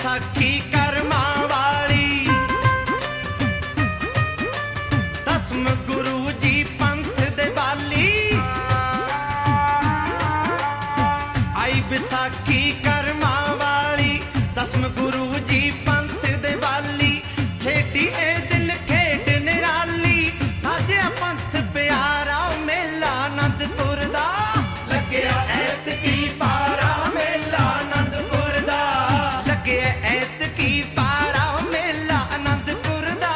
विसाखी कर्मा वाली, दसम गुरु जी पंथ दे बाली। आई विसाखी कर्मा वाली, दसम गुरु जी पंथ दे बाली। खेडी ए दिन खेड निराली, साजिया पंथ प्यारा मेला आनंदपुर दा। लग्या ऐतकी पारा मेला आनंदपुर दा, लग्या ऐतकी पारा मेला आनंदपुर दा।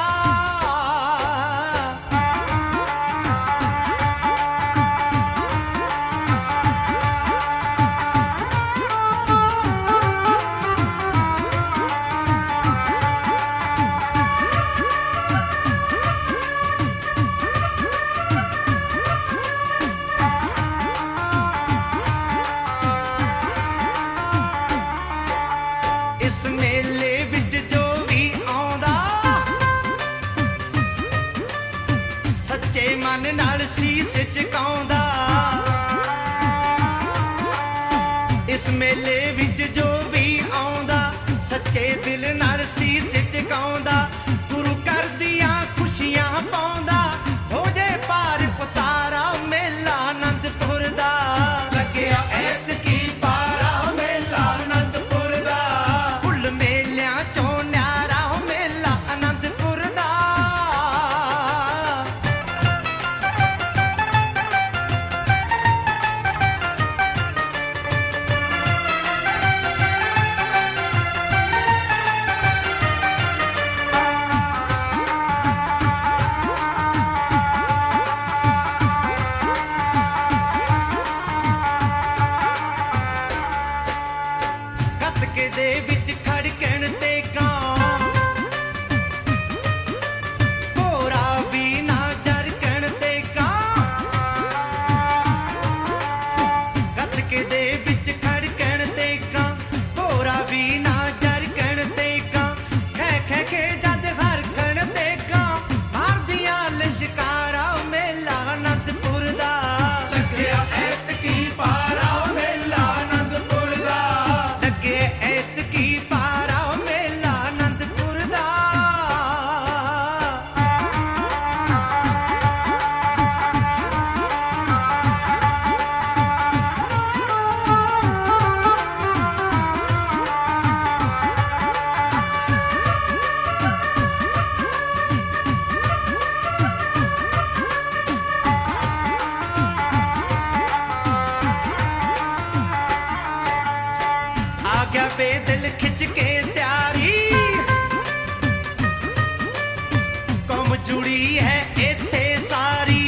इस मेले विच जो भी आउंदा, सच्चे मन नाल शीस झुकाउंदा। इस मेले विच जो भी आउंदा, सच्चे दिल नाल शीस झुकाउंदा। गुरु कर दियां खुशियां पाउंदा, हो जे पार उतारा मेला आनंदपुर दा। लग्या ऐतकी पारा मेला आनंदपुर दा, फुल मेलियां चों न्यारा मेला आनंदपुर दा। कतके दे विच खड़कण ते गां, भोरा भी ना जरकण ते गां। कतके दे विच खड़कण ते गां, भोरा भी ना जरकण ते गां। खे खे खे जद हरकण ते गां, मार दियां लिशकारा मेला आनंदपुर दा। लग्या ऐतकी पारा मेला आनंदपुर दा, लगे ऐतकी पारा मेला आनंदपुर दा। आ गया बेदिल खिंच के त्यारी, कौम जुड़ी है इत्थे सारी।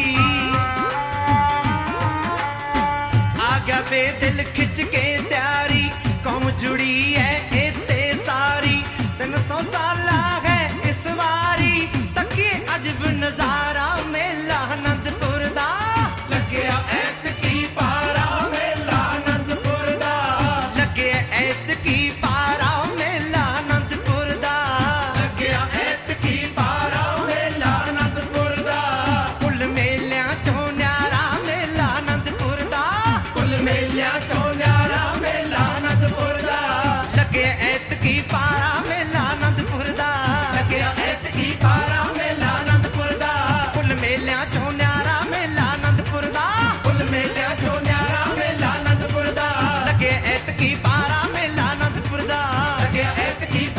आ गया बेदिल खिंच के त्यारी, कौम जुड़ी है इत्थे सारी। 300 साला है इस वारी, तकिए अजब नजारा मेला आनंदपुर दा। लग्या ऐतकी पारा मेला आनंदपुर दा, लग्या ऐतकी पारा मेला आनंदपुर दा। लग्या ऐतकी पारा मेला आनंदपुर दा, फुल मेलियां चों न्यारा मेला आनंदपुर दा। फुल मेलियां चों न्यारा मेला आनंदपुर दा, लग्या ऐतकी पारा मेला आनंदपुर दा। लग्या ऐतकी पारा मेला आनंदपुर दा, फुल मेलियां चों न्यारा मेला आनंदपुर दा। फुल मेलियां चों न्यारा मेला आनंदपुर दा, लग्या ऐतकी पारा मेला आनंदपुर दा। लग्या ऐतकी